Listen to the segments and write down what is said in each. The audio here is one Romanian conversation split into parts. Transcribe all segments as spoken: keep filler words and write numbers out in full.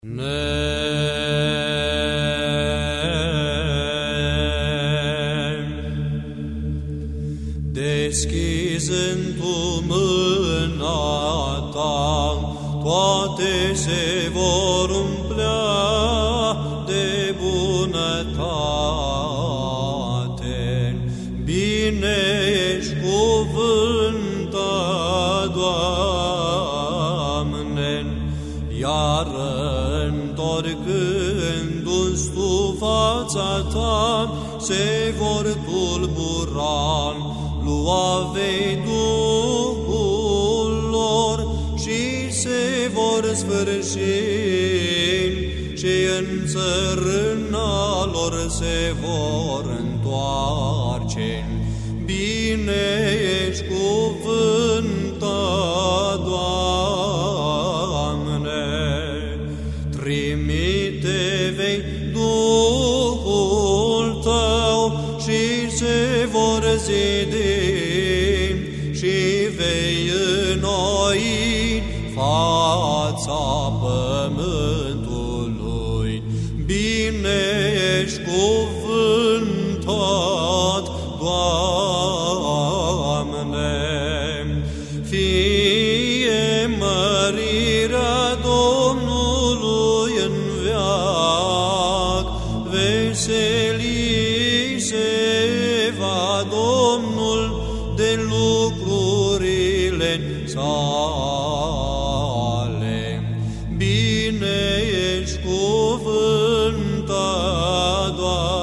Deschizând tu mâna ta, toate se vor umplea de bunătate. Bine ești cuvântat, Doamne, iar întorcându-ți tu fața ta, se vor tulbura, lua vei Duhul lor și se vor sfârși, și în țărâna lor se vor întoarce. Bine ești cuvântat, Doamne, trimite vei Duhul tău și se vor zidi și vei înnoi fața pământului. Bine ești cuvântat, Doamne, fie mărirea Domnului în veac, veselii se va Domnul de lucrurile sale. Bine ești cuvântat,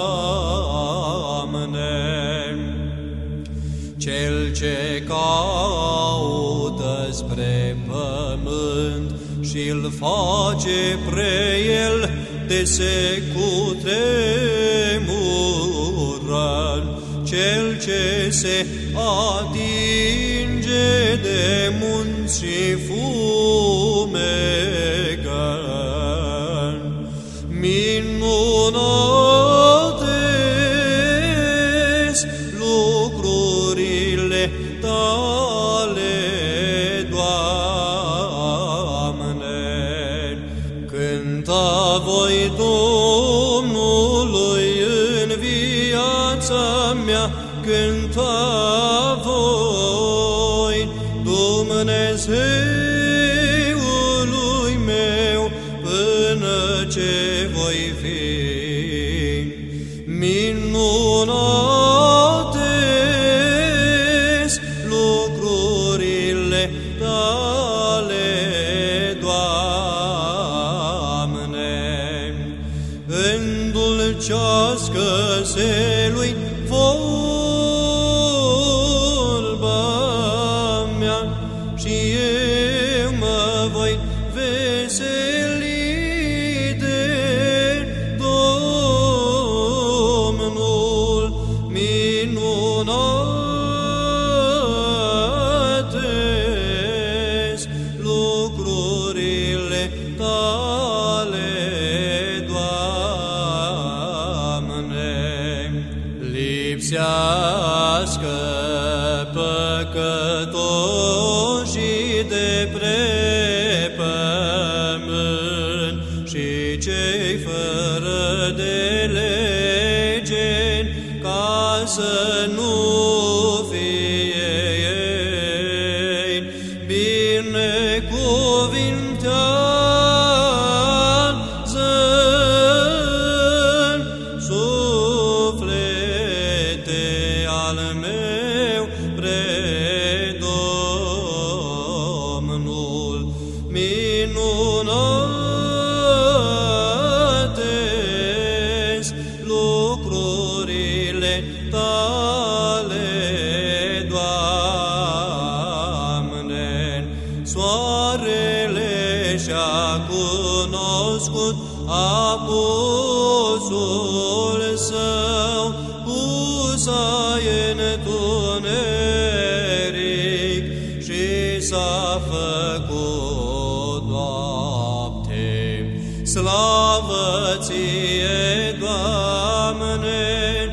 Doamne, cel ce caută spre pământ și-l face pre el de se cutremură. Cel ce se atinge de munți și fumegă, minunate-s lucrurile tale, Doamne. Cânta voi Domnului în viața mea, cânta voi Dumnezeului meu până ce voi fi. Minunate-s lucrurile tale, Doamne. Îndulcească-se lui vorba mea și eu mă voi veseli de Domnul. Minunate-s lucrurile tale, Doamne. Lipsească păcătoșii de pre pământ și cei fără de lege, ca să nu fie ei binecuvintează suflete al meu pre Domnul. Minunate-s lucrurile tale, Doamne. Soarele și-a cunoscut apusul său, pusa în întuneric și s-a făcut noapte. Slavă ție, Doamne,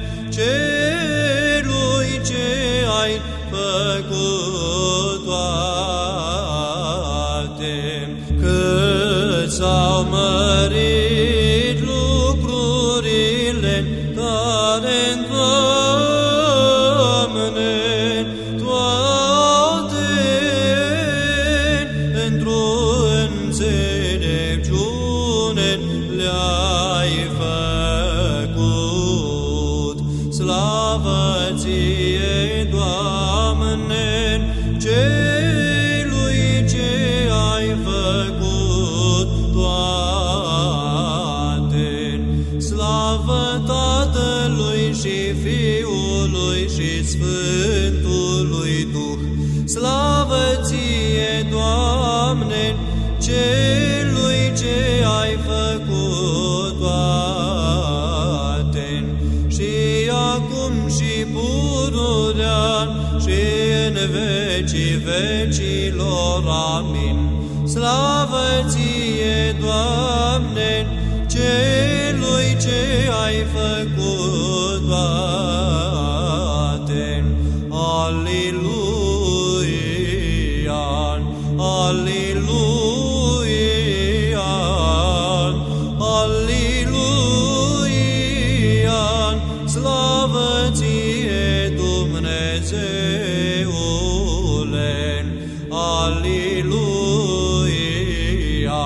celui ce ai făcut toate, cât s-au mărit mărit lucrurile tale, Doamne, toate într-o înțelepciune le-ai făcut. Slavă ție, Doamne, celui ce ai făcut toate. Slavă Tatălui și Fiului și Sfântului Duh. Slavă ție, Doamne, celui ce ai făcut toate. Și acum și pururea și în vecii vecilor. Amin. Slavă ție, Doamne, celui ce ai făcut toate. Aliluia, aliluia, aliluia, slavă ție, Dumnezeule. Aliluia,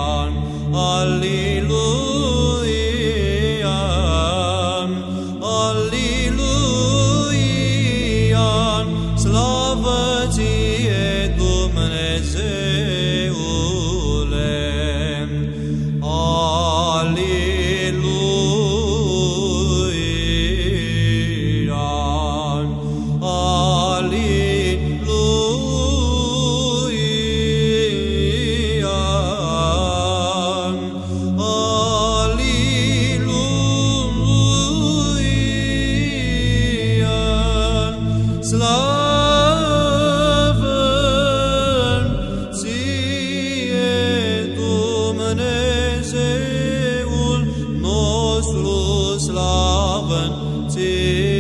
aliluia, aliluia, slavă ție, Dumnezeule. Aliluia, aliluia, aliluia, slavă ție, Dumnezeul nostru, slavă ție.